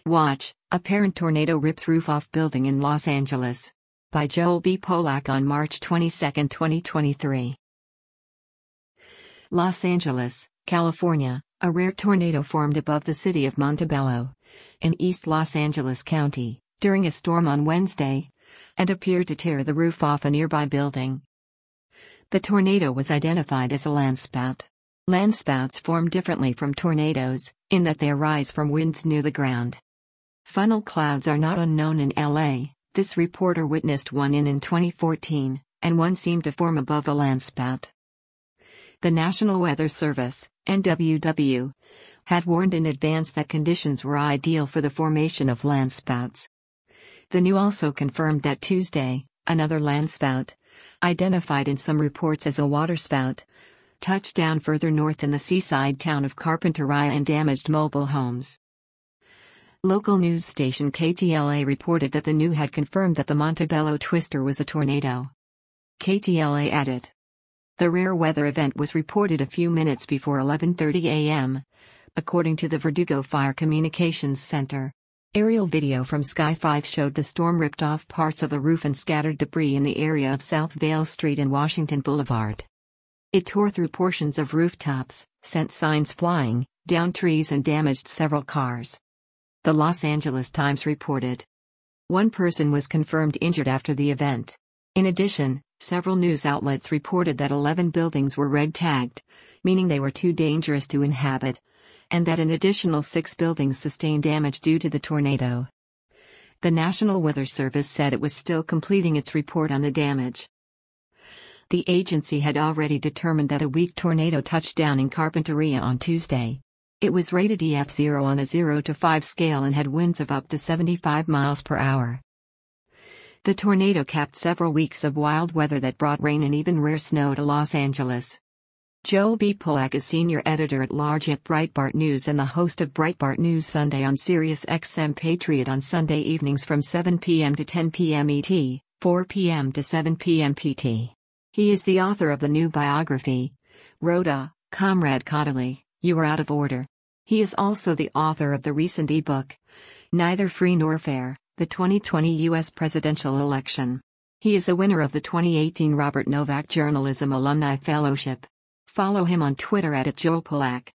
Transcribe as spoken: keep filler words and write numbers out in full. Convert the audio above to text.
Watch, apparent tornado rips roof off building in Los Angeles. By Joel B. Polak on March twenty-second, twenty twenty-three. Los Angeles, California, a rare tornado formed above the city of Montebello, in East Los Angeles County, during a storm on Wednesday, and appeared to tear the roof off a nearby building. The tornado was identified as a landspout. Landspouts form differently from tornadoes, in that they arise from winds near the ground. Funnel clouds are not unknown in L A. This reporter witnessed one in in twenty fourteen, and one seemed to form above a landspout. The National Weather Service, N W W, had warned in advance that conditions were ideal for the formation of landspouts. The N W also confirmed that Tuesday, another landspout, identified in some reports as a waterspout, touched down further north in the seaside town of Carpinteria and damaged mobile homes. Local news station K T L A reported that the N W had confirmed that the Montebello twister was a tornado. K T L A added. The rare weather event was reported a few minutes before eleven thirty a m, according to the Verdugo Fire Communications Center. Aerial video from Sky five showed the storm ripped off parts of a roof and scattered debris in the area of South Vale Street and Washington Boulevard. It tore through portions of rooftops, sent signs flying, down trees and damaged several cars. The Los Angeles Times reported. One person was confirmed injured after the event. In addition, several news outlets reported that eleven buildings were red-tagged, meaning they were too dangerous to inhabit, and that an additional six buildings sustained damage due to the tornado. The National Weather Service said it was still completing its report on the damage. The agency had already determined that a weak tornado touched down in Carpinteria on Tuesday. It was rated E F zero on a zero to five scale and had winds of up to seventy-five miles per hour. The tornado capped several weeks of wild weather that brought rain and even rare snow to Los Angeles. Joel B. Polak is senior editor-at-large at Breitbart News and the host of Breitbart News Sunday on Sirius X M Patriot on Sunday evenings from seven p m to ten p m E T, four p m to seven p m P T. He is the author of the new biography, Rhoda, Comrade Caudalie, You Are Out of Order. He is also the author of the recent e-book, Neither Free Nor Fair, the twenty twenty U S Presidential Election. He is a winner of the twenty eighteen Robert Novak Journalism Alumni Fellowship. Follow him on Twitter at Joel Polak.